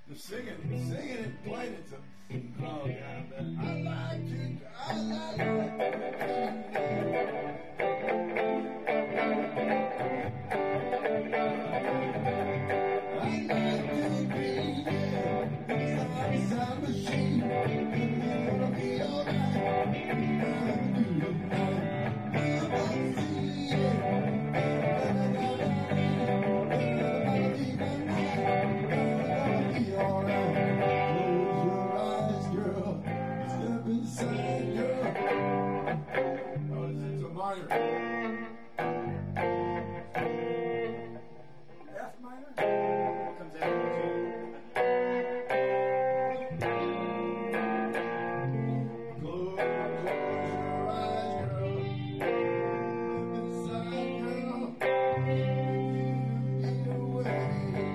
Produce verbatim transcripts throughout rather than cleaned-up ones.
The singing, singing and playing it. To, oh God, man. I like to, I like to. I like to be there. It's a time machine. I'm gonna be alright. I'm gonna do it now. I'm gonna see it. Inside, girl. Oh, it's a minor. F minor? Comes after G. Close, close your eyes, girl. Inside, girl. Get away.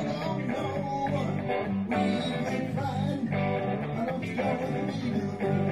I don't know what we can find. I don't know what we do.